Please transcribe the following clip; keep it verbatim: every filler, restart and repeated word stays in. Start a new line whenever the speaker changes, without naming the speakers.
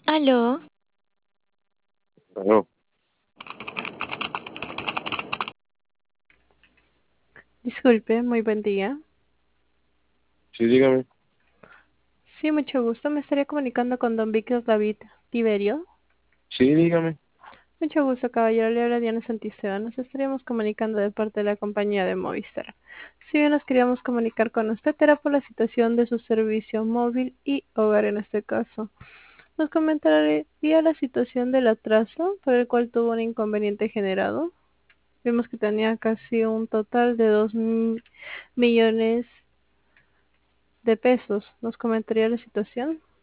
Aló,
Aló,
disculpe, muy buen día.
sí, dígame.
Sí, mucho gusto. Me estaría comunicando con don Víctor David Tiberio.
Sí, dígame.
Mucho gusto, caballero. Le habla Diana Santisteban. Nos estaríamos comunicando de parte de la compañía de Movistar. Si bien nos queríamos comunicar con usted, era por la situación de su servicio móvil y hogar en este caso. ¿Nos comentaría la situación del atraso por el cual tuvo un inconveniente generado? Vimos que tenía casi un total de dos millones de pesos. ¿Nos comentaría la situación?